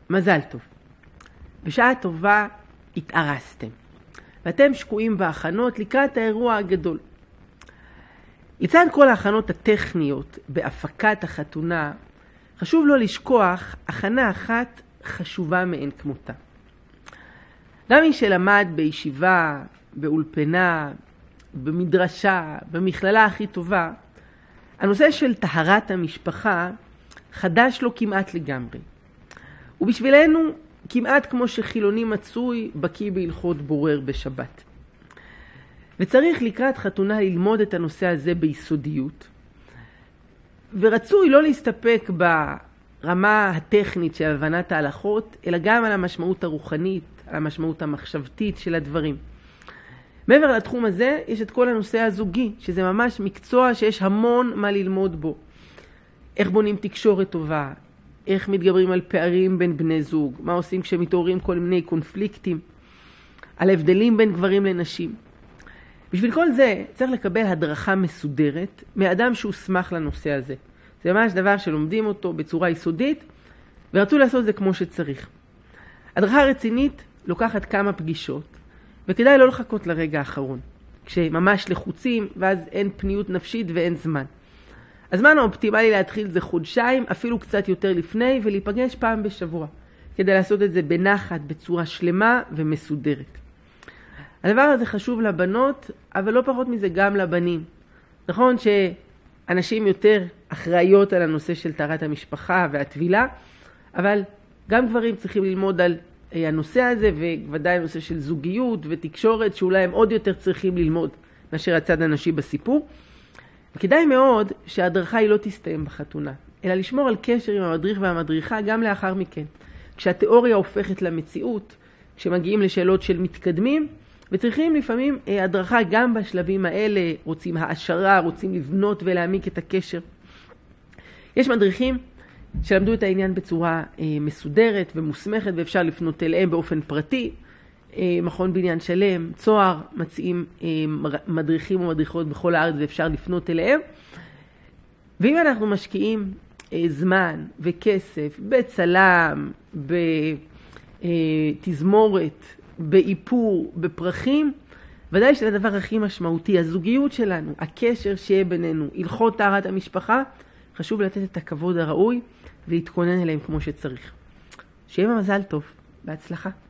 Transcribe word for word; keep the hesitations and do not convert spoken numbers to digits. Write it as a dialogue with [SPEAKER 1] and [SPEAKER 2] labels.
[SPEAKER 1] מזל טוב. בשעה טובה התארסתם, ואתם שקועים בהכנות לקראת האירוע הגדול. לצד כל ההכנות הטכניות בהפקת החתונה, חשוב לא לשכוח הכנה אחת חשובה מאין כמותה. גם מי שלמד בישיבה, באולפנה, במדרשה, במכללה הכי טובה, הנושא של טהרת המשפחה חדש לו כמעט לגמרי. ובשבילנו כמעט כמו שחילוני מצוי בקיא בהלכות בורר בשבת. וצריך לקראת חתונה ללמוד את הנושא הזה ביסודיות. ורצוי לא להסתפק ברמה הטכנית של הבנת ההלכות, אלא גם על המשמעות הרוחנית, על המשמעות המחשבתית של הדברים. מעבר לתחום הזה יש את כל הנושא הזוגי, שזה ממש מקצוע שיש המון מה ללמוד בו. איך בונים תקשורת טובה, איך מתגברים על פערים בין בני זוג, מה עושים כשמתעוררים כל מיני קונפליקטים, על הבדלים בין גברים לנשים. בשביל כל זה צריך לקבל הדרכה מסודרת מאדם שהוסמך לנושא הזה. זה ממש דבר שלומדים אותו בצורה יסודית, ורצו לעשות את זה כמו שצריך. הדרכה רצינית לוקחת כמה פגישות, וכדאי לא לחכות לרגע האחרון, כשממש לחוצים ואז אין פניות נפשית ואין זמן. הזמן האופטימלי להתחיל זה חודשיים, אפילו קצת יותר לפני, ולהיפגש פעם בשבוע, כדי לעשות את זה בנחת, בצורה שלמה ומסודרת. הדבר הזה חשוב לבנות, אבל לא פחות מזה גם לבנים. נכון שאנשים יותר אחראיות על הנושא של טהרת המשפחה והטבילה, אבל גם גברים צריכים ללמוד על הנושא הזה, וודאי הנושא של זוגיות ותקשורת, שאולי הם עוד יותר צריכים ללמוד מאשר הצד הנשי בסיפור. וכדאי מאוד שההדרכה היא לא תסתיים בחתונה, אלא לשמור על קשר עם המדריך והמדריכה גם לאחר מכן. כשהתיאוריה הופכת למציאות, כשמגיעים לשאלות של מתקדמים, וצריכים לפעמים הדרכה גם בשלבים האלה, רוצים העשרה, רוצים לבנות ולהעמיק את הקשר. יש מדריכים שלמדו את העניין בצורה מסודרת ומוסמכת, ואפשר לפנות אליהם באופן פרטי. מכון בניין שלם, צוהר, מציעים מדריכים ומדריכות בכל הארץ ואפשר לפנות אליהם. ואם אנחנו משקיעים זמן וכסף בצלם, בתזמורת, באיפור, בפרחים, ודאי שזה הדבר הכי משמעותי, הזוגיות שלנו, הקשר שיהיה בינינו, הלכות טהרת המשפחה, חשוב לתת את הכבוד הראוי ולהתכונן אליהם כמו שצריך. שיהיה במזל טוב, בהצלחה.